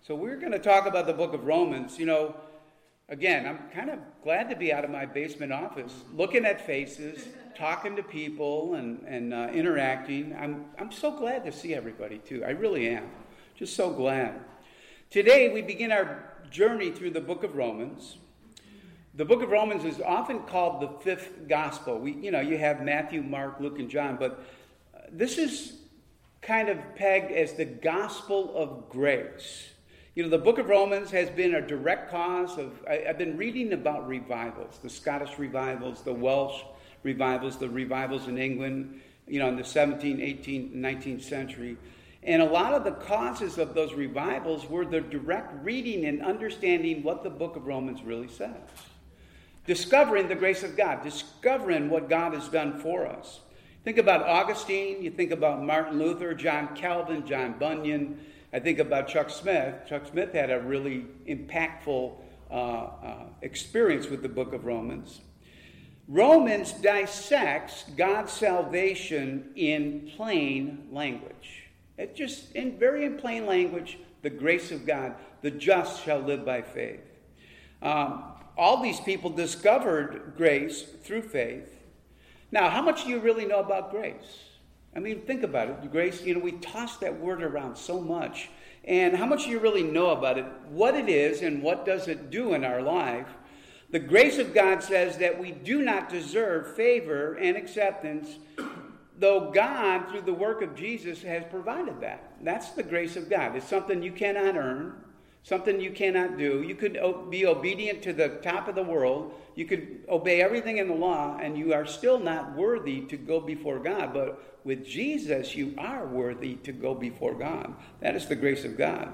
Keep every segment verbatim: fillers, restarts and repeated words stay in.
So we're going to talk about the book of Romans. You know, again, I'm kind of glad to be out of my basement office, looking at faces, talking to people, and, and uh, interacting. I'm, I'm so glad to see everybody, too. I really am. Just so glad. Today, we begin our journey through the book of Romans. The book of Romans is often called the fifth gospel. We, you know, you have Matthew, Mark, Luke, and John, but this is kind of pegged as the gospel of grace. You know, the book of Romans has been a direct cause of, I, I've been reading about revivals, the Scottish revivals, the Welsh revivals, the revivals in England, you know, in the seventeenth, eighteenth, nineteenth century. And a lot of the causes of those revivals were the direct reading and understanding what the book of Romans really says. Discovering the grace of God, discovering what God has done for us. Think about Augustine, you think about Martin Luther, John Calvin, John Bunyan. I think about Chuck Smith. Chuck Smith had a really impactful uh, uh, experience with the book of Romans. Romans dissects God's salvation in plain language. It just, in very in plain language, the grace of God, the just shall live by faith. Um, all these people discovered grace through faith. Now, how much do you really know about grace? I mean, think about it. Grace, you know, we toss that word around so much. And how much do you really know about it? What it is and what does it do in our life? The grace of God says that we do not deserve favor and acceptance, though God, through the work of Jesus, has provided that. That's the grace of God. It's something you cannot earn, something you cannot do. You could be obedient to the top of the world. You could obey everything in the law, and you are still not worthy to go before God. But with Jesus, you are worthy to go before God. That is the grace of God.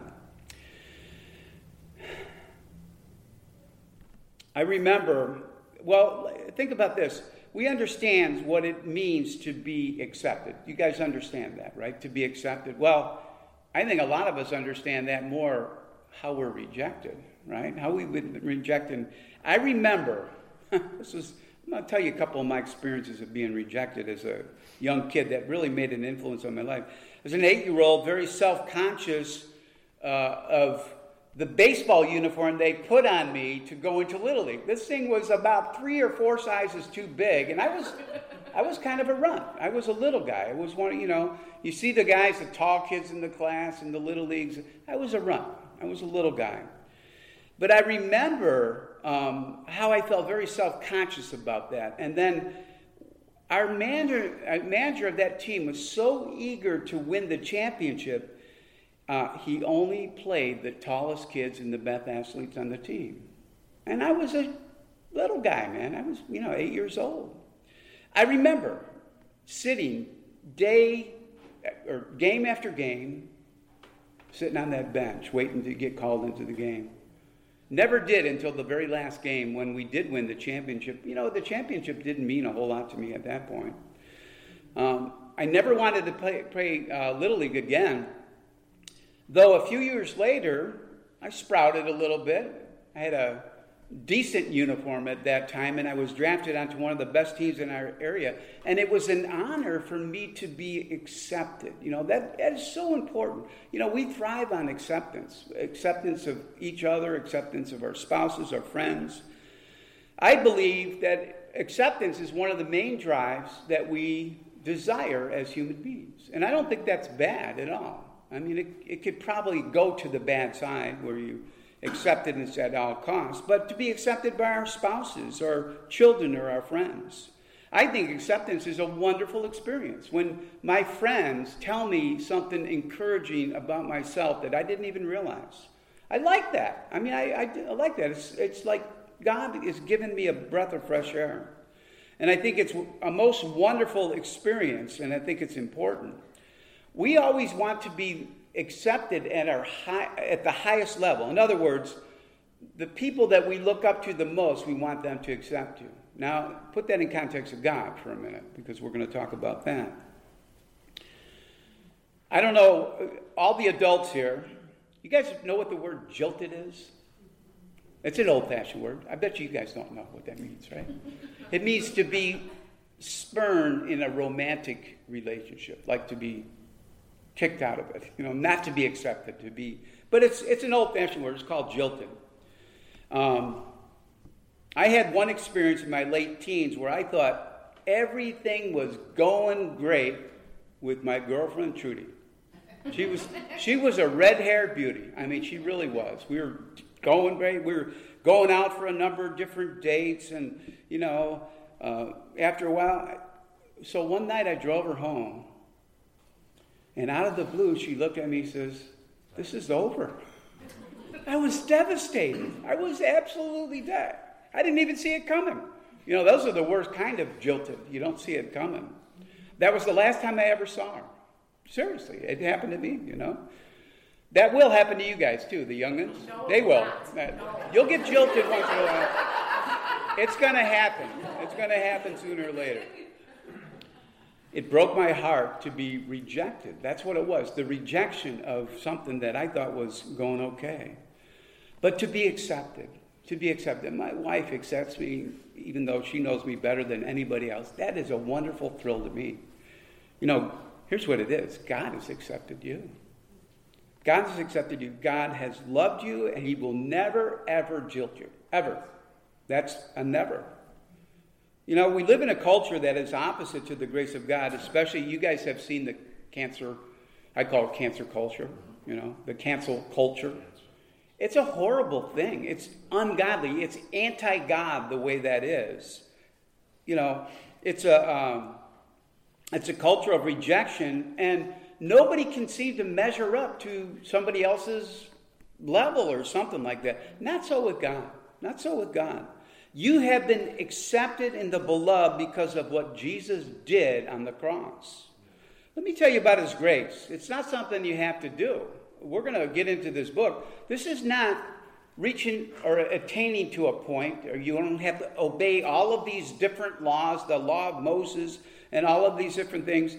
I remember, well, think about this. We understand what it means to be accepted. You guys understand that, right? To be accepted. Well, I think a lot of us understand that more how we're rejected, right? How we've been rejected. I remember, this is, I'm going to tell you a couple of my experiences of being rejected as a young kid that really made an influence on my life. As an eight-year-old, very self-conscious uh, of the baseball uniform they put on me to go into Little League. This thing was about three or four sizes too big, and I was I was kind of a runt. I was a little guy. I was one, you know, you see the guys, the tall kids in the class in the Little Leagues. I was a runt. I was a little guy. But I remember um, how I felt very self-conscious about that. And then our manager, our manager of that team was so eager to win the championship, uh, he only played the tallest kids and the best athletes on the team. And I was a little guy, man. I was, you know, eight years old. I remember sitting day or game after game, sitting on that bench, waiting to get called into the game. Never did until the very last game when we did win the championship. You know, the championship didn't mean a whole lot to me at that point. Um, I never wanted to play, play uh, Little League again, though a few years later, I sprouted a little bit. I had a decent uniform at that time, and I was drafted onto one of the best teams in our area, and it was an honor for me to be accepted. You know, that, that is so important. You know, we thrive on acceptance, acceptance of each other, acceptance of our spouses, our friends. I believe that acceptance is one of the main drives that we desire as human beings, and I don't think that's bad at all. I mean, it, it could probably go to the bad side where you acceptance at all costs, but to be accepted by our spouses or children or our friends. I think acceptance is a wonderful experience. When my friends tell me something encouraging about myself that I didn't even realize, I like that. I mean, I, I, I like that. It's, it's like God is giving me a breath of fresh air. And I think it's a most wonderful experience, and I think it's important. We always want to be accepted at our high, at the highest level. In other words, the people that we look up to the most, we want them to accept you. Now, put that in context of God for a minute, because we're going to talk about that. I don't know, all the adults here, you guys know what the word jilted is? It's an old-fashioned word. I bet you guys don't know what that means, right? It means to be spurned in a romantic relationship, like to be kicked out of it. You know, not to be accepted, to be. But it's it's an old-fashioned word. It's called jilted. Um, I had one experience in my late teens where I thought everything was going great with my girlfriend Trudy. She was she was a red-haired beauty. I mean, she really was. We were going great. We were going out for a number of different dates, and you know, uh, after a while, so one night I drove her home, and out of the blue, she looked at me and says, "This is over." I was devastated. I was absolutely dead. I didn't even see it coming. You know, those are the worst kind of jilted. You don't see it coming. That was the last time I ever saw her. Seriously, it happened to me, you know. That will happen to you guys, too, the young'uns. No, they will. no. You'll get jilted once in a while. It's going to happen. It's going to happen sooner or later. It broke my heart to be rejected. That's what it was, the rejection of something that I thought was going okay. But to be accepted, to be accepted. My wife accepts me even though she knows me better than anybody else. That is a wonderful thrill to me. You know, here's what it is. God has accepted you. God has accepted you. God has loved you, and he will never, ever jilt you. Ever. That's a never. You know, we live in a culture that is opposite to the grace of God, especially you guys have seen the cancer, I call it cancer culture, you know, the cancel culture. It's a horrible thing. It's ungodly. It's anti-God the way that is. You know, it's a um, it's a culture of rejection, and nobody can seem to measure up to somebody else's level or something like that. Not so with God. Not so with God. You have been accepted in the beloved because of what Jesus did on the cross. Let me tell you about his grace. It's not something you have to do. We're going to get into this book. This is not reaching or attaining to a point, or you don't have to obey all of these different laws, the law of Moses and all of these different things.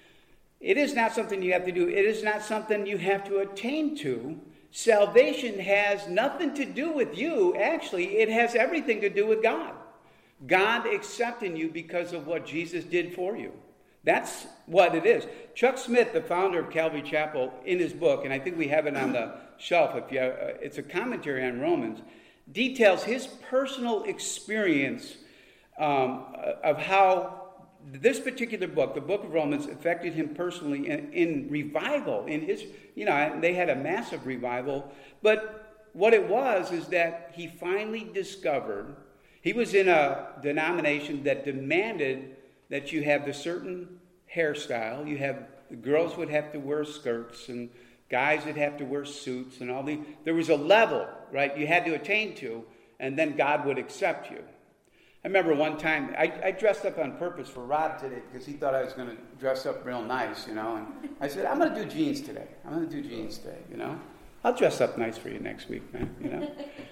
It is not something you have to do. It is not something you have to attain to. Salvation has nothing to do with you. Actually, it has everything to do with God. God accepting you because of what Jesus did for you. That's what it is. Chuck Smith, the founder of Calvary Chapel, in his book, and I think we have it on the shelf, if you have, uh, it's a commentary on Romans, details his personal experience um, of how this particular book, the book of Romans, affected him personally in, in revival. In his, you know, they had a massive revival, but what it was is that he finally discovered, he was in a denomination that demanded that you have the certain hairstyle. You have, the girls would have to wear skirts, and guys would have to wear suits, and all the, there was a level, right, you had to attain to, and then God would accept you. I remember one time, I, I dressed up on purpose for Rod today because he thought I was going to dress up real nice, you know, and I said, I'm going to do jeans today. I'm going to do jeans today, you know. I'll dress up nice for you next week, man, you know.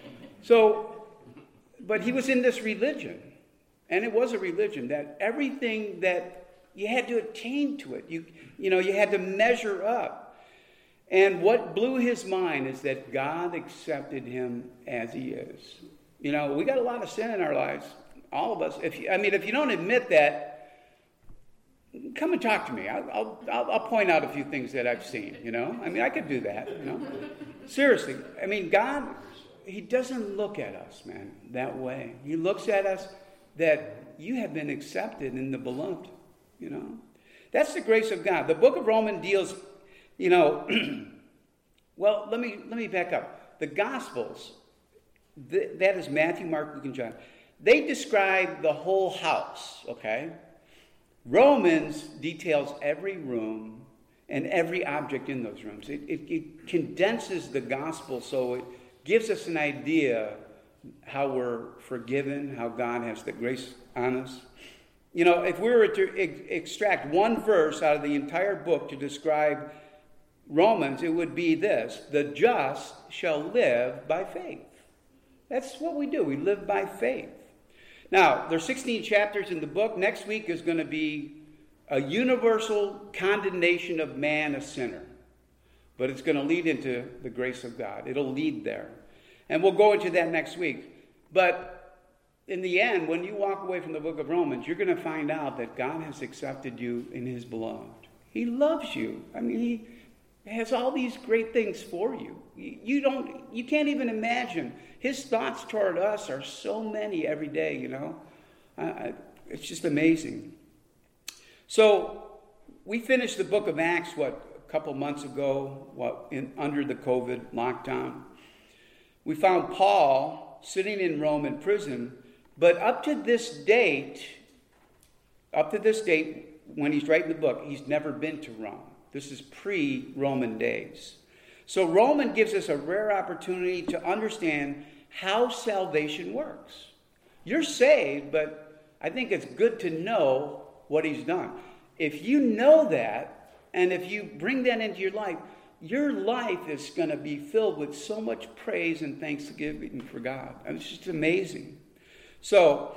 So, but he was in this religion, and it was a religion that everything that you had to attain to it. You, you know, you had to measure up. And what blew his mind is that God accepted him as he is. You know, we got a lot of sin in our lives. All of us. If you, I mean, if you don't admit that, come and talk to me. I'll, I'll, I'll point out a few things that I've seen, you know. I mean, I could do that, you know. Seriously. I mean, God, he doesn't look at us, man, that way. He looks at us that you have been accepted in the beloved, you know. That's the grace of God. The book of Romans deals, you know, well, let me let me back up. The Gospels, th- that is Matthew, Mark, Luke, and John. They describe the whole house, okay? Romans details every room and every object in those rooms. It, it, it condenses the gospel so it gives us an idea how we're forgiven, how God has the grace on us. You know, if we were to ex- extract one verse out of the entire book to describe Romans, it would be this: the just shall live by faith. That's what we do. We live by faith. Now, there's sixteen chapters in the book. Next week is going to be a universal condemnation of man, a sinner. But it's going to lead into the grace of God. It'll lead there. And we'll go into that next week. But in the end, when you walk away from the book of Romans, you're going to find out that God has accepted you in his beloved. He loves you. I mean, he, has all these great things for you. You don't, you can't even imagine. His thoughts toward us are so many every day, you know. I, I, it's just amazing. So we finished the book of Acts, what, a couple months ago, what, in, under the COVID lockdown. We found Paul sitting in Rome in prison, but up to this date, up to this date, when he's writing the book, he's never been to Rome. This is pre-Roman days. So Roman gives us a rare opportunity to understand how salvation works. You're saved, but I think it's good to know what he's done. If you know that, and if you bring that into your life, your life is going to be filled with so much praise and thanksgiving for God. And it's just amazing. So,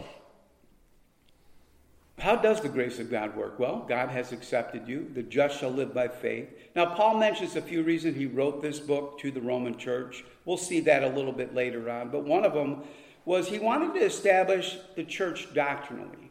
how does the grace of God work? Well, God has accepted you. The just shall live by faith. Now, Paul mentions a few reasons he wrote this book to the Roman church. We'll see that a little bit later on. But one of them was he wanted to establish the church doctrinally.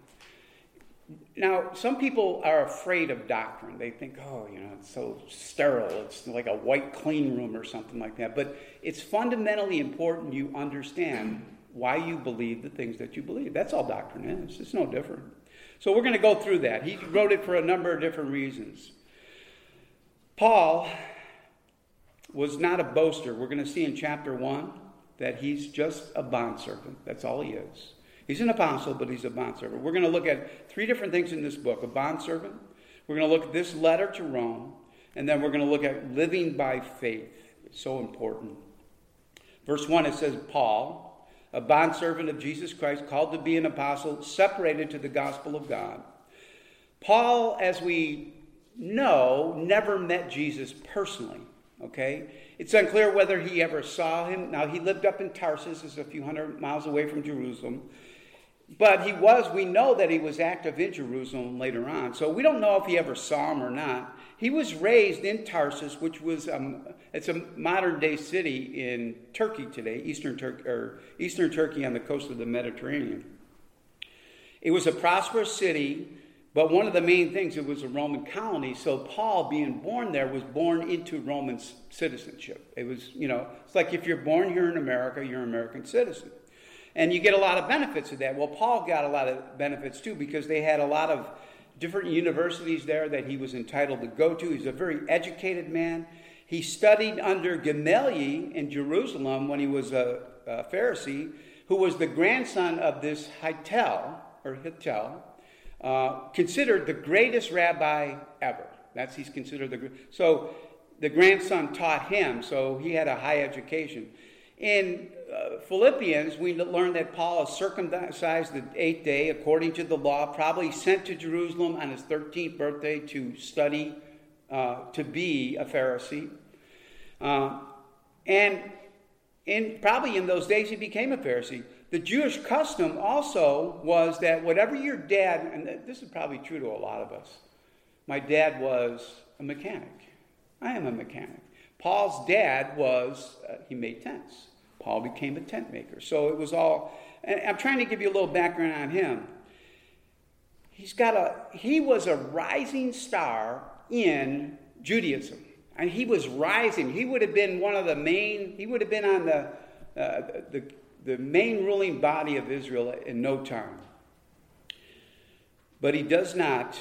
Now, some people are afraid of doctrine. They think, oh, you know, it's so sterile. It's like a white clean room or something like that. But it's fundamentally important you understand why you believe the things that you believe. That's all doctrine is. It's no different. So we're going to go through that. He wrote it for a number of different reasons. Paul was not a boaster. We're going to see in chapter one that he's just a bondservant. That's all he is. He's an apostle, but he's a bondservant. We're going to look at three different things in this book. A bondservant. We're going to look at this letter to Rome. And then we're going to look at living by faith. It's so important. Verse one, it says, Paul, a bondservant of Jesus Christ, called to be an apostle, separated to the gospel of God. Paul, as we know, never met Jesus personally, okay? It's unclear whether he ever saw him. Now, he lived up in Tarsus, it's a few hundred miles away from Jerusalem. But he was, we know that he was active in Jerusalem later on. So we don't know if he ever saw him or not. He was raised in Tarsus, which was um, it's a modern-day city in Turkey today, eastern Turkey or eastern Turkey on the coast of the Mediterranean. It was a prosperous city, but one of the main things, it was a Roman colony. So Paul, being born there, was born into Roman citizenship. It was, you know, it's like if you're born here in America, you're an American citizen. And you get a lot of benefits of that. Well, Paul got a lot of benefits too, because they had a lot of different universities there that he was entitled to go to. He's a very educated man. He studied under Gamaliel in Jerusalem when he was a, a Pharisee, who was the grandson of this Hillel, or Hillel, uh, considered the greatest rabbi ever. That's he's considered the so the grandson taught him, so he had a high education. In uh, Philippians, we learn that Paul is circumcised the eighth day according to the law, probably sent to Jerusalem on his thirteenth birthday to study, uh, to be a Pharisee. Uh, and in probably in those days he became a Pharisee. The Jewish custom also was that whatever your dad, and this is probably true to a lot of us, my dad was a mechanic. I am a mechanic. Paul's dad was, uh, he made tents. Paul became a tent maker. So it was all, and I'm trying to give you a little background on him. He's got a, he was a rising star in Judaism. And he was rising. He would have been one of the main, he would have been on the, uh, the, the main ruling body of Israel in no time. But he does not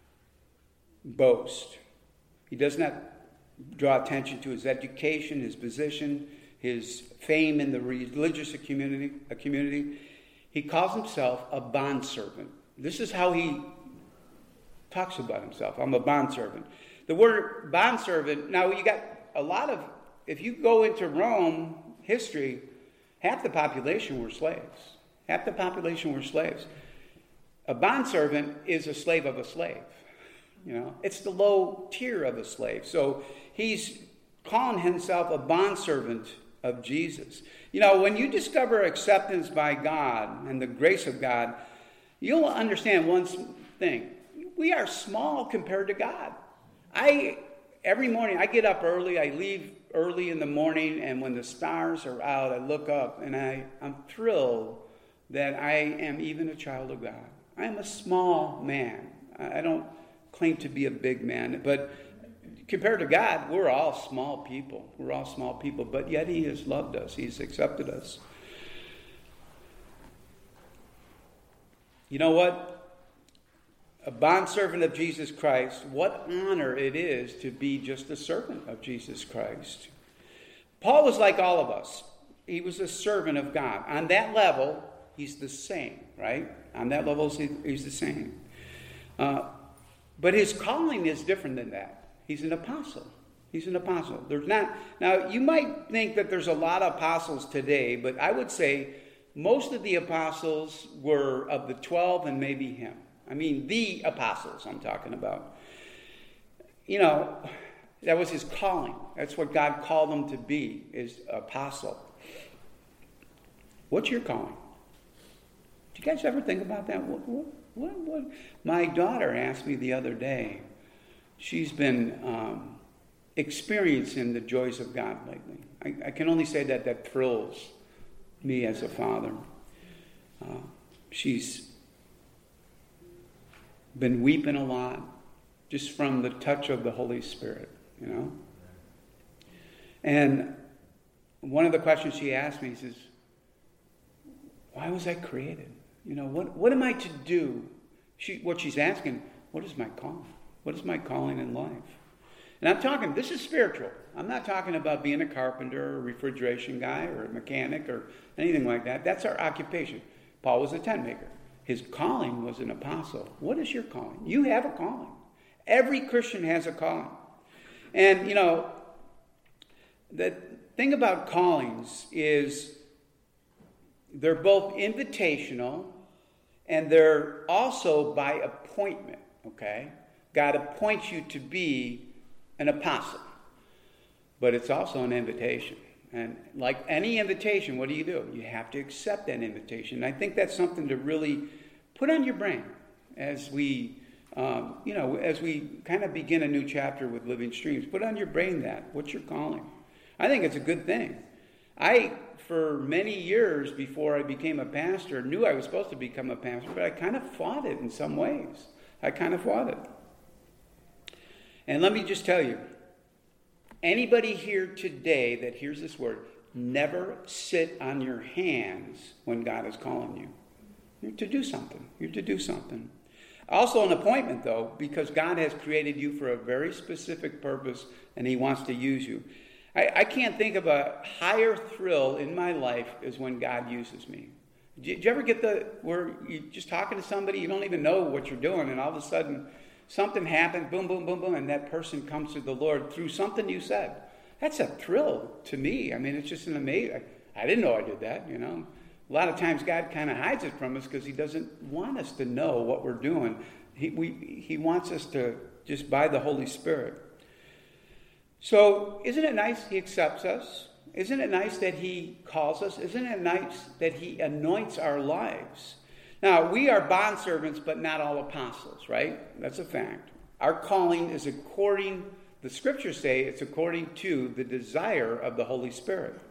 boast. He does not draw attention to his education, his position, his fame in the religious community. A community. He calls himself a bondservant. This is how he talks about himself. I'm a bondservant. The word bondservant, now you got a lot of, if you go into Rome history, half the population were slaves. Half the population were slaves. A bondservant is a slave of a slave. You know, it's the low tier of a slave. So he's calling himself a bondservant of Jesus. You know, when you discover acceptance by God and the grace of God, you'll understand one thing. We are small compared to God. I, every morning, I get up early, I leave early in the morning, and when the stars are out, I look up, and I, I'm thrilled that I am even a child of God. I am a small man. I don't claim to be a big man, but compared to God, we're all small people. We're all small people, but yet he has loved us. He's accepted us. You know what? A bondservant of Jesus Christ, what honor it is to be just a servant of Jesus Christ. Paul was like all of us. He was a servant of God. On that level, he's the same, right? On that level, he's the same. Uh, but his calling is different than that. He's an apostle. He's an apostle. There's not now. You might think that there's a lot of apostles today, but I would say most of the apostles were of the twelve and maybe him. I mean, the apostles I'm talking about. You know, that was his calling. That's what God called him to be, is apostle. What's your calling? Do you guys ever think about that? What, what, what, what? My daughter asked me the other day. She's been um, experiencing the joys of God lately. I, I can only say that that thrills me as a father. Uh, she's been weeping a lot just from the touch of the Holy Spirit, you know. And one of the questions she asked me, she says, why was I created? You know, what, what am I to do? She, what she's asking, what is my calling? What is my calling in life? And I'm talking, this is spiritual. I'm not talking about being a carpenter or a refrigeration guy or a mechanic or anything like that. That's our occupation. Paul was a tent maker. His calling was an apostle. What is your calling? You have a calling. Every Christian has a calling. And, you know, the thing about callings is they're both invitational and they're also by appointment, okay? God appoints you to be an apostle. But it's also an invitation. And like any invitation, what do you do? You have to accept that invitation. And I think that's something to really put on your brain as we, um, you know, as we kind of begin a new chapter with Living Streams. Put on your brain that. What's your calling? I think it's a good thing. I, for many years before I became a pastor, knew I was supposed to become a pastor, but I kind of fought it in some ways. I kind of fought it. And let me just tell you, anybody here today that hears this word, never sit on your hands when God is calling you. You're to do something. You're to do something. Also an appointment, though, because God has created you for a very specific purpose, and he wants to use you. I, I can't think of a higher thrill in my life as when God uses me. Did you ever get the, where you're just talking to somebody, you don't even know what you're doing, and all of a sudden something happens, boom, boom, boom, boom, and that person comes to the Lord through something you said. That's a thrill to me. I mean, it's just an amazing, I, I didn't know I did that, you know. A lot of times God kind of hides it from us because he doesn't want us to know what we're doing. He, we, he wants us to just by the Holy Spirit. So isn't it nice he accepts us? Isn't it nice that he calls us? Isn't it nice that he anoints our lives? Now, we are bondservants, but not all apostles, right? That's a fact. Our calling is according, the scriptures say it's according to the desire of the Holy Spirit.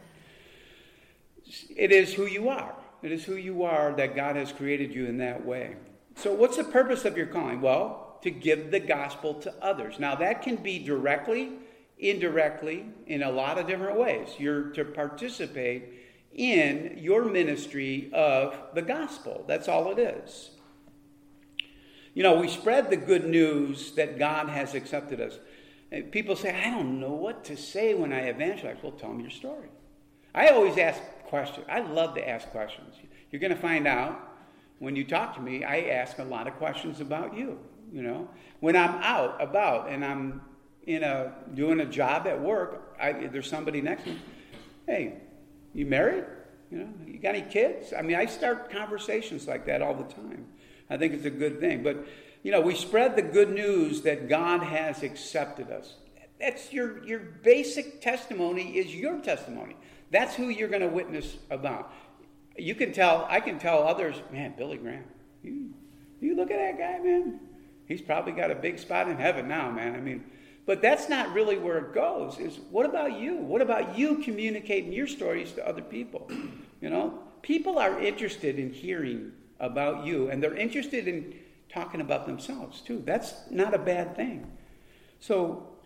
It is who you are. It is who you are that God has created you in that way. So what's the purpose of your calling? Well, to give the gospel to others. Now, that can be directly, indirectly, in a lot of different ways. You're to participate in your ministry of the gospel. That's all it is. You know, we spread the good news that God has accepted us. People say, I don't know what to say when I evangelize. Well, tell them your story. I always ask questions. I love to ask questions. You're going to find out when you talk to me, I ask a lot of questions about you. You know, when I'm out about and I'm in a doing a job at work, I, there's somebody next to me. Hey, you married? You know, you got any kids? I mean, I start conversations like that all the time. I think it's a good thing. But, you know, we spread the good news that God has accepted us. That's your, your basic testimony is your testimony. That's who you're going to witness about. You can tell, I can tell others, man, Billy Graham, you, you look at that guy, man. He's probably got a big spot in heaven now, man. I mean, but that's not really where it goes. Is what about you? What about you communicating your stories to other people? You know, people are interested in hearing about you, and they're interested in talking about themselves too. That's not a bad thing. So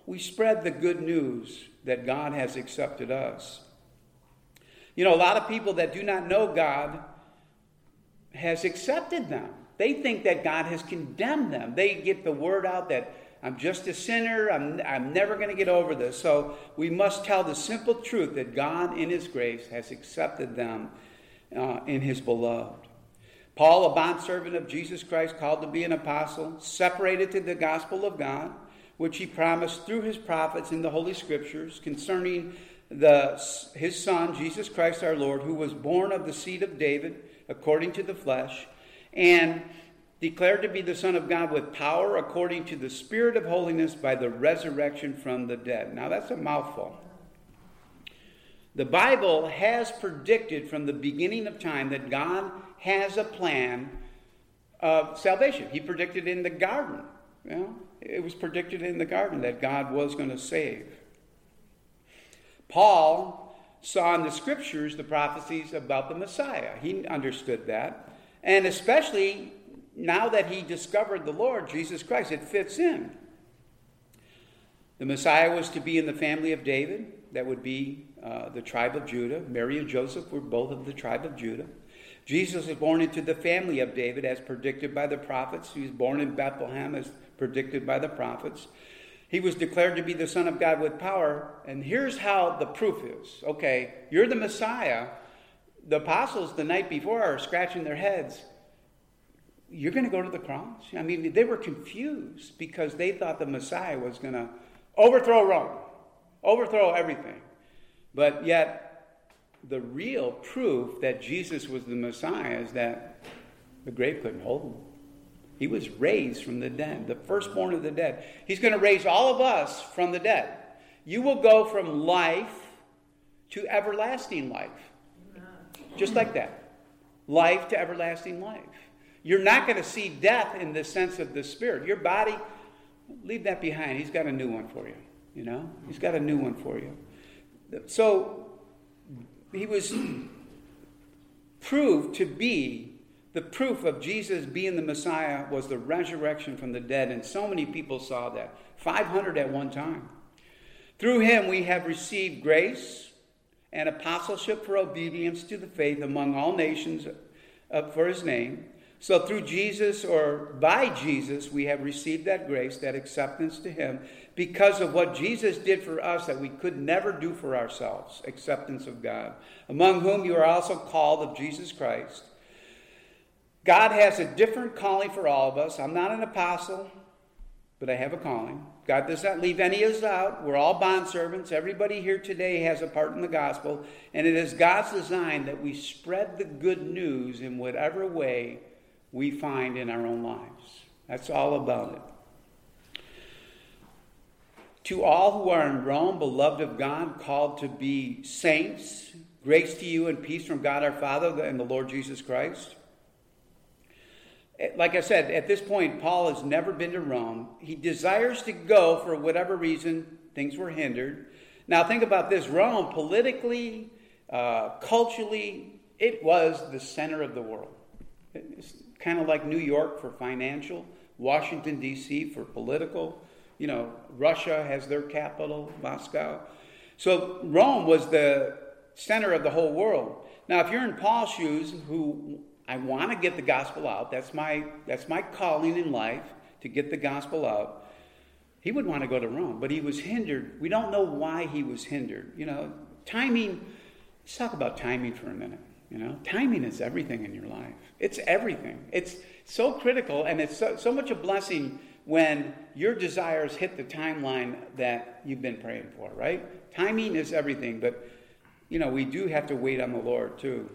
we spread the good news that God has accepted us. You know, a lot of people that do not know God has accepted them. They think that God has condemned them. They get the word out that I'm just a sinner. I'm, I'm never going to get over this. So we must tell the simple truth that God, in his grace, has accepted them uh, in his beloved. Paul, a bondservant of Jesus Christ, called to be an apostle, separated to the gospel of God, which he promised through his prophets in the Holy Scriptures concerning the, his Son, Jesus Christ our Lord, who was born of the seed of David according to the flesh, and declared to be the Son of God with power according to the Spirit of holiness by the resurrection from the dead. Now that's a mouthful. The Bible has predicted from the beginning of time that God has a plan of salvation. He predicted in the garden. You know, it was predicted in the garden that God was going to save. Paul saw in the scriptures the prophecies about the Messiah. He understood that. And especially now that he discovered the Lord, Jesus Christ, it fits in. The Messiah was to be in the family of David. That would be uh, the tribe of Judah. Mary and Joseph were both of the tribe of Judah. Jesus was born into the family of David as predicted by the prophets. He was born in Bethlehem as predicted by the prophets. He was declared to be the Son of God with power. And here's how the proof is. Okay, you're the Messiah. The apostles the night before are scratching their heads. You're going to go to the cross? I mean, they were confused because they thought the Messiah was going to overthrow Rome, overthrow everything. But yet, the real proof that Jesus was the Messiah is that the grave couldn't hold him. He was raised from the dead, the firstborn of the dead. He's going to raise all of us from the dead. You will go from life to everlasting life. Just like that. Life to everlasting life. You're not going to see death in the sense of the spirit. Your body, leave that behind. He's got a new one for you. You know? He's got a new one for you. So, he was proved to be, the proof of Jesus being the Messiah was the resurrection from the dead. And so many people saw that. five hundred at one time. Through him we have received grace and apostleship for obedience to the faith among all nations for his name. So through Jesus, or by Jesus, we have received that grace, that acceptance to him, because of what Jesus did for us that we could never do for ourselves, acceptance of God, among whom you are also called of Jesus Christ. God has a different calling for all of us. I'm not an apostle, but I have a calling. God does not leave any of us out. We're all bondservants. Everybody here today has a part in the gospel, and it is God's design that we spread the good news in whatever way we find in our own lives. That's all about it. To all who are in Rome, beloved of God, called to be saints, grace to you and peace from God our Father and the Lord Jesus Christ. Like I said, at this point, Paul has never been to Rome. He desires to go for whatever reason. Things were hindered. Now think about this. Rome, politically, uh, culturally, it was the center of the world. It's kind of like New York for financial, Washington, D C for political. You know, Russia has their capital, Moscow. So Rome was the center of the whole world. Now, if you're in Paul's shoes, who I want to get the gospel out, that's my that's my calling in life, to get the gospel out, he would want to go to Rome, but he was hindered. We don't know why he was hindered. You know, timing, let's talk about timing for a minute. You know, timing is everything in your life. It's everything. It's so critical, and it's so, so much a blessing when your desires hit the timeline that you've been praying for, right? Timing is everything, but, you know, we do have to wait on the Lord, too.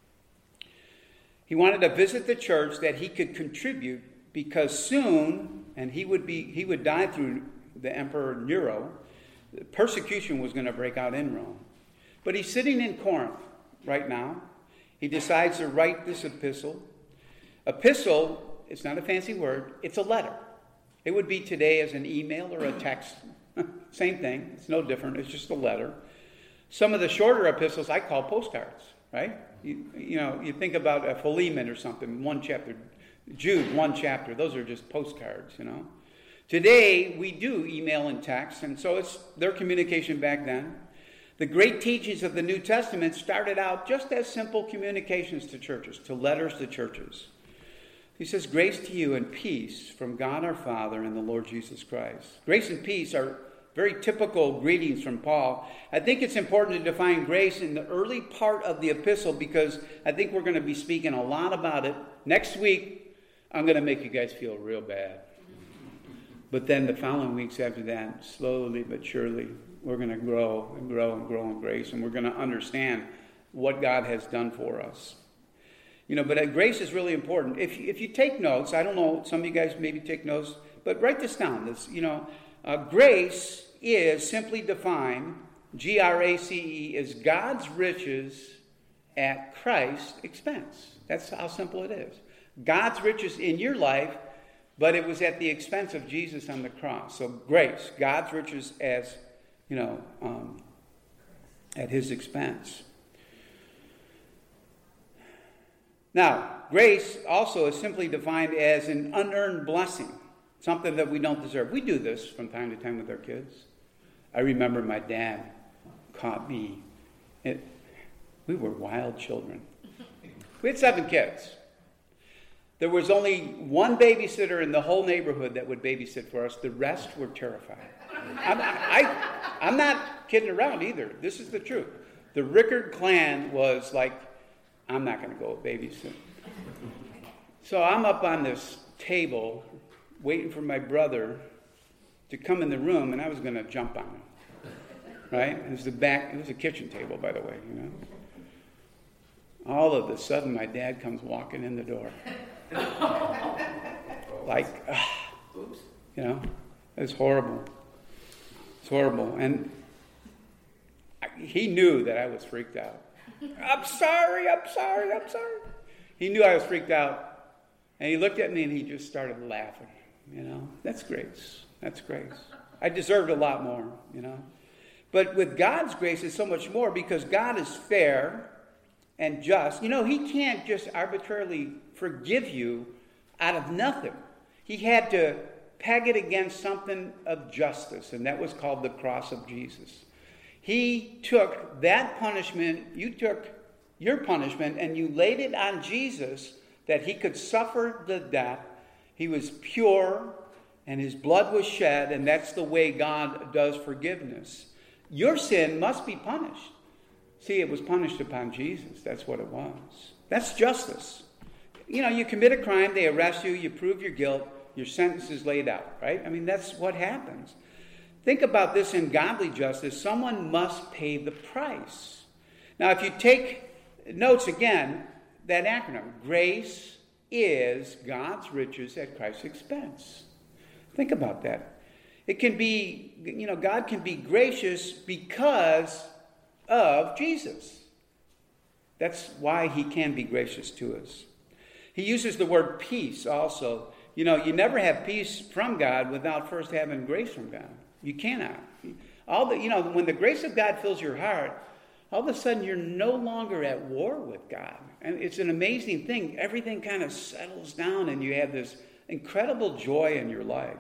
He wanted to visit the church that he could contribute, because soon, and he would be he would die through the Emperor Nero, persecution was going to break out in Rome. But he's sitting in Corinth right now. He decides to write this epistle. Epistle, it's not a fancy word, it's a letter. It would be today as an email or a text. Same thing, it's no different, it's just a letter. Some of the shorter epistles I call postcards, right? You, you know, you think about a Philemon or something, one chapter. Jude, one chapter. Those are just postcards, you know. Today, we do email and text, and so it's their communication back then. The great teachings of the New Testament started out just as simple communications to churches, to letters to churches. He says, grace to you and peace from God our Father and the Lord Jesus Christ. Grace and peace are very typical greetings from Paul. I think it's important to define grace in the early part of the epistle because I think we're going to be speaking a lot about it. Next week, I'm going to make you guys feel real bad. But then the following weeks after that, slowly but surely, we're going to grow and grow and grow in grace, and we're going to understand what God has done for us. You know, but uh, grace is really important. If you, if you take notes, I don't know, some of you guys maybe take notes, but write this down. This, you know, uh, grace is simply defined, G R A C E, is God's riches at Christ's expense. That's how simple it is. God's riches in your life, but it was at the expense of Jesus on the cross. So grace, God's riches as, you know, um, at his expense. Now, grace also is simply defined as an unearned blessing, something that we don't deserve. We do this from time to time with our kids. I remember my dad caught me. It, we were wild children. We had seven kids. There was only one babysitter in the whole neighborhood that would babysit for us. The rest were terrified. I'm, I, I'm not kidding around either. This is the truth. The Rickard clan was like, I'm not going to go babysit. So I'm up on this table waiting for my brother to come in the room, and I was going to jump on him. Right? It was the back. It was a kitchen table, by the way. You know. All of a sudden, my dad comes walking in the door. Like, uh, you know, it was horrible. It's horrible. And I, he knew that I was freaked out. I'm sorry, I'm sorry, I'm sorry. He knew I was freaked out. And he looked at me and he just started laughing. You know, that's grace. That's grace. I deserved a lot more, you know. But with God's grace, it's so much more because God is fair and just. You know, he can't just arbitrarily forgive you out of nothing. He had to peg it against something of justice, and that was called the cross of Jesus. He took that punishment, you took your punishment, and you laid it on Jesus that he could suffer the death. He was pure, and his blood was shed, and that's the way God does forgiveness. Your sin must be punished. See, it was punished upon Jesus. That's what it was. That's justice. You know, you commit a crime, they arrest you, you prove your guilt, your sentence is laid out, right? I mean, that's what happens. Think about this in godly justice. Someone must pay the price. Now, if you take notes again, that acronym, grace is God's riches at Christ's expense. Think about that. It can be, you know, God can be gracious because of Jesus. That's why he can be gracious to us. He uses the word peace also. You know, you never have peace from God without first having grace from God. You cannot. All the, you know, when the grace of God fills your heart, all of a sudden you're no longer at war with God. And it's an amazing thing. Everything kind of settles down and you have this incredible joy in your life.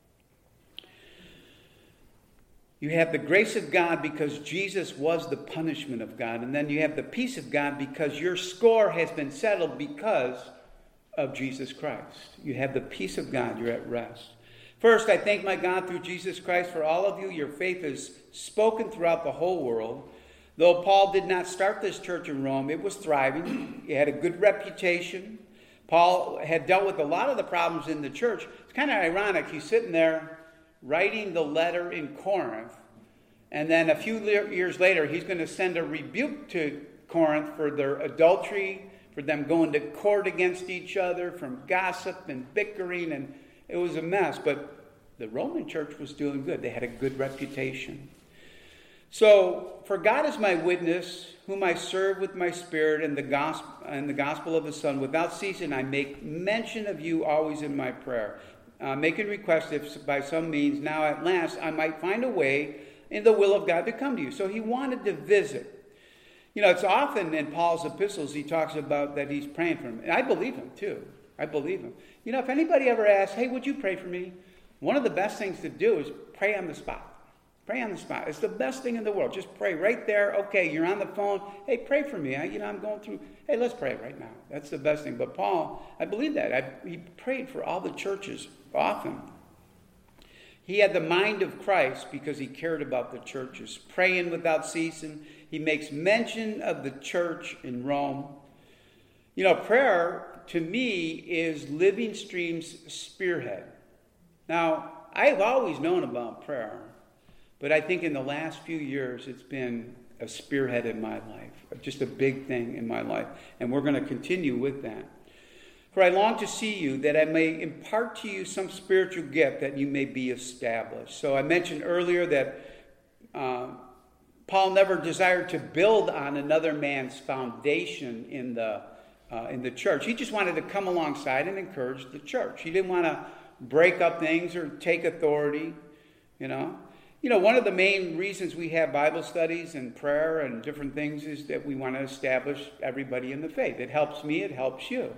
You have the grace of God because Jesus was the punishment of God. And then you have the peace of God because your score has been settled because of Jesus Christ. You have the peace of God. You're at rest. First, I thank my God through Jesus Christ for all of you. Your faith is spoken throughout the whole world. Though Paul did not start this church in Rome, it was thriving. It had a good reputation. Paul had dealt with a lot of the problems in the church. It's kind of ironic. He's sitting there writing the letter in Corinth, and then a few years later, he's going to send a rebuke to Corinth for their adultery, for them going to court against each other, from gossip and bickering, and it was a mess. But the Roman church was doing good. They had a good reputation. So, for God is my witness, whom I serve with my spirit and the gospel and the gospel of his Son. Without ceasing, I make mention of you always in my prayer. Uh, making request if by some means now at last I might find a way in the will of God to come to you. So he wanted to visit. You know, it's often in Paul's epistles he talks about that he's praying for him. And I believe him too. I believe him. You know, if anybody ever asks, hey, would you pray for me? One of the best things to do is pray on the spot. Pray on the spot. It's the best thing in the world. Just pray right there. Okay, you're on the phone. Hey, pray for me. I, you know, I'm going through. Hey, let's pray right now. That's the best thing. But Paul, I believe that. I, he prayed for all the churches often. He had the mind of Christ because he cared about the churches. Praying without ceasing. He makes mention of the church in Rome. You know, prayer, to me, is Living Stream's spearhead. Now, I've always known about prayer. But I think in the last few years, it's been a spearhead in my life, just a big thing in my life. And we're going to continue with that. For I long to see you, that I may impart to you some spiritual gift, that you may be established. So I mentioned earlier that uh, Paul never desired to build on another man's foundation in the, uh, in the church. He just wanted to come alongside and encourage the church. He didn't want to break up things or take authority, you know. You know, one of the main reasons we have Bible studies and prayer and different things is that we want to establish everybody in the faith. It helps me, it helps you.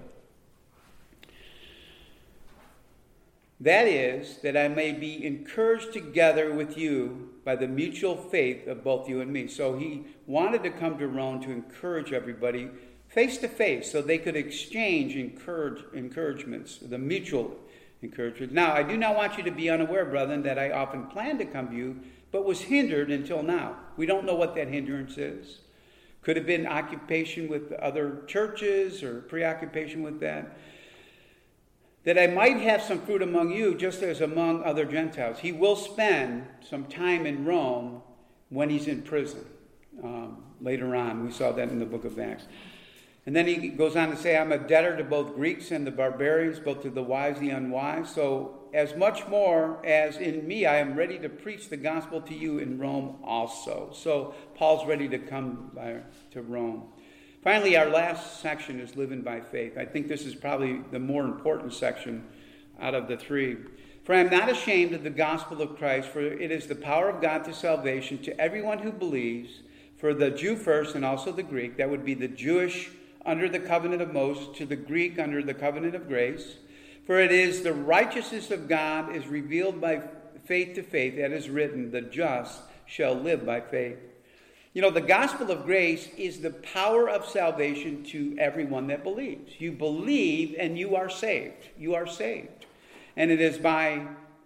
That is, that I may be encouraged together with you by the mutual faith of both you and me. So he wanted to come to Rome to encourage everybody face to face so they could exchange encourage, encouragements, the mutual encouragement. Now, I do not want you to be unaware, brethren, that I often planned to come to you, but was hindered until now. We don't know what that hindrance is. Could have been occupation with other churches or preoccupation with that. That I might have some fruit among you, just as among other Gentiles. He will spend some time in Rome when he's in prison. Um, later on, we saw that in the book of Acts. And then he goes on to say, I'm a debtor to both Greeks and the barbarians, both to the wise and the unwise. So as much more as in me, I am ready to preach the gospel to you in Rome also. So Paul's ready to come by, to Rome. Finally, our last section is living by faith. I think this is probably the more important section out of the three. For I am not ashamed of the gospel of Christ, for it is the power of God to salvation to everyone who believes, for the Jew first and also the Greek. That would be the Jewish under the covenant of Moses, to the Greek under the covenant of grace. For it is the righteousness of God is revealed by faith to faith, that is written, the just shall live by faith. You know, the gospel of grace is the power of salvation to everyone that believes. You believe and you are saved. You are saved. And it is by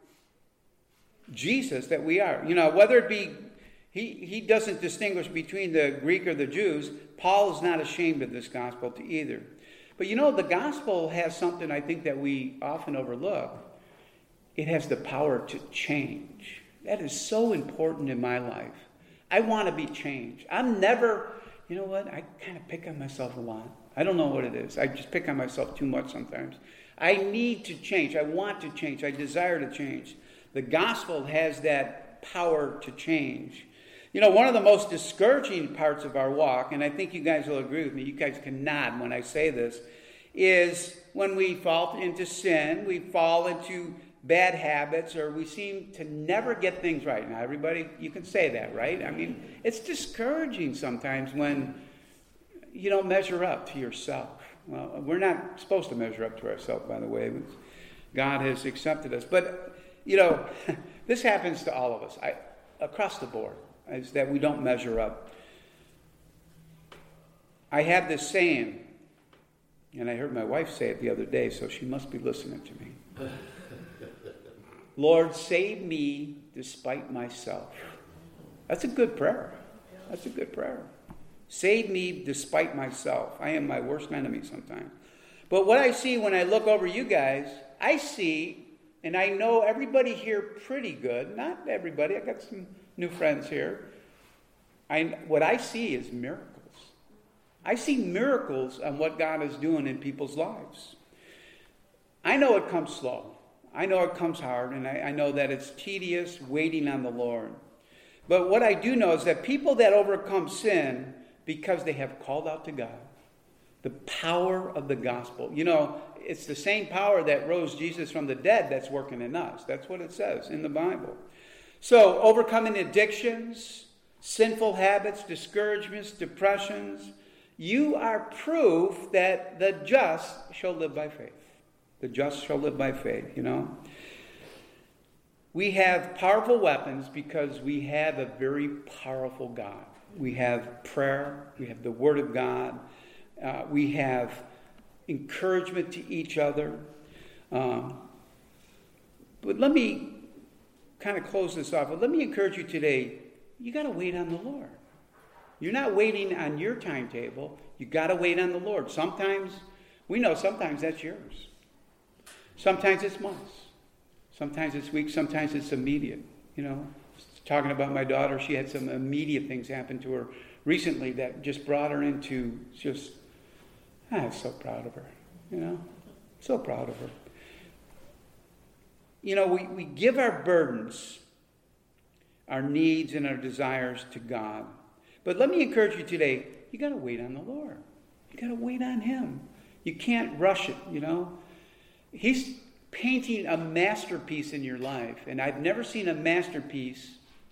Jesus that we are. You know, whether it be, he, he doesn't distinguish between the Greek or the Jews. Paul is not ashamed of this gospel to either. But you know, the gospel has something I think that we often overlook. It has the power to change. That is so important in my life. I want to be changed. I'm never, you know what, I kind of pick on myself a lot. I don't know what it is. I just pick on myself too much sometimes. I need to change. I want to change. I desire to change. The gospel has that power to change. You know, one of the most discouraging parts of our walk, and I think you guys will agree with me, you guys can nod when I say this, is when we fall into sin, we fall into bad habits, or we seem to never get things right. Now, everybody, you can say that, right? I mean, it's discouraging sometimes when you don't measure up to yourself. Well, we're not supposed to measure up to ourselves, by the way. God has accepted us. But, you know, this happens to all of us, I, across the board, is that we don't measure up. I have this saying, and I heard my wife say it the other day, so she must be listening to me. Lord, save me despite myself. That's a good prayer. That's a good prayer. Save me despite myself. I am my worst enemy sometimes. But what I see when I look over you guys, I see, and I know everybody here pretty good. Not everybody. I got some new friends here. I, what I see is miracles. I see miracles on what God is doing in people's lives. I know it comes slow. I know it comes hard, and I, I know that it's tedious waiting on the Lord. But what I do know is that people that overcome sin because they have called out to God, the power of the gospel. You know, it's the same power that rose Jesus from the dead that's working in us. That's what it says in the Bible. So, overcoming addictions, sinful habits, discouragements, depressions, you are proof that the just shall live by faith. The just shall live by faith, you know. We have powerful weapons because we have a very powerful God. We have prayer. We have the Word of God. Uh, we have encouragement to each other. Um, but let me kind of close this off. But let me encourage you today. You got to wait on the Lord. You're not waiting on your timetable. You got to wait on the Lord. Sometimes, we know sometimes that's yours. Sometimes it's months. Sometimes it's weeks. Sometimes it's immediate. You know, talking about my daughter, she had some immediate things happen to her recently that just brought her into just, I'm so proud of her. You know, so proud of her. You know, we, we give our burdens, our needs, and our desires to God. But let me encourage you today, you got to wait on the Lord. You got to wait on Him. You can't rush it, you know. He's painting a masterpiece in your life. And I've never seen a masterpiece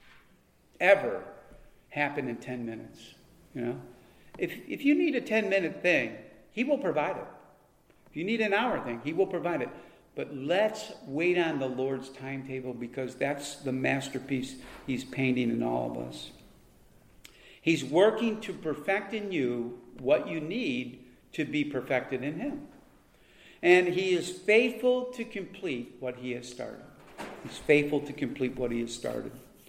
ever happen in ten minutes, you know. If, if you need a ten-minute thing, He will provide it. If you need an hour thing, He will provide it. But let's wait on the Lord's timetable because that's the masterpiece He's painting in all of us. He's working to perfect in you what you need to be perfected in Him. And He is faithful to complete what He has started. He's faithful to complete what He has started.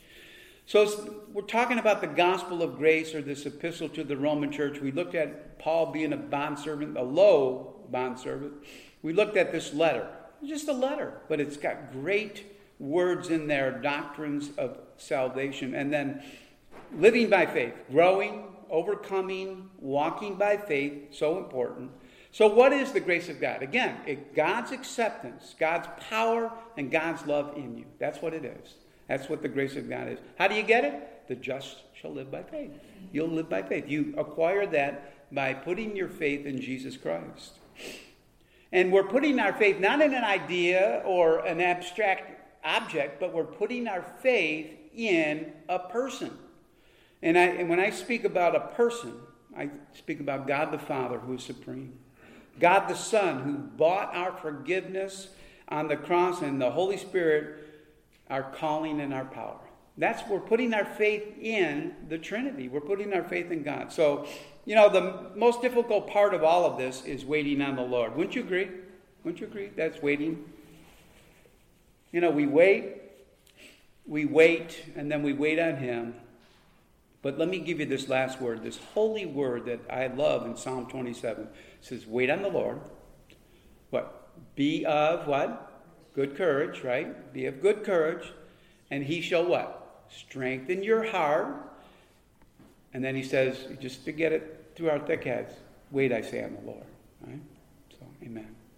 So we're talking about the gospel of grace or this epistle to the Roman church. We looked at Paul being a bondservant, a low bondservant. We looked at this letter. It's just a letter, but it's got great words in there, doctrines of salvation. And then living by faith, growing, overcoming, walking by faith, so important. So what is the grace of God? Again, it, God's acceptance, God's power, and God's love in you. That's what it is. That's what the grace of God is. How do you get it? The just shall live by faith. You'll live by faith. You acquire that by putting your faith in Jesus Christ. And we're putting our faith not in an idea or an abstract object, but we're putting our faith in a person. And, I, and when I speak about a person, I speak about God the Father who is supreme. God the Son who bought our forgiveness on the cross, and the Holy Spirit, our calling and our power. That's, we're putting our faith in the Trinity. We're putting our faith in God. So, you know, the most difficult part of all of this is waiting on the Lord. Wouldn't you agree? Wouldn't you agree? That's waiting. You know, we wait, we wait, and then we wait on Him. But let me give you this last word, this holy word that I love in Psalm twenty-seven. It says, wait on the Lord. What? Be of what? Good courage, right? Be of good courage. And He shall what? Strengthen your heart. And then He says, just to get it through our thick heads, wait, I say, on the Lord. Right? So, amen.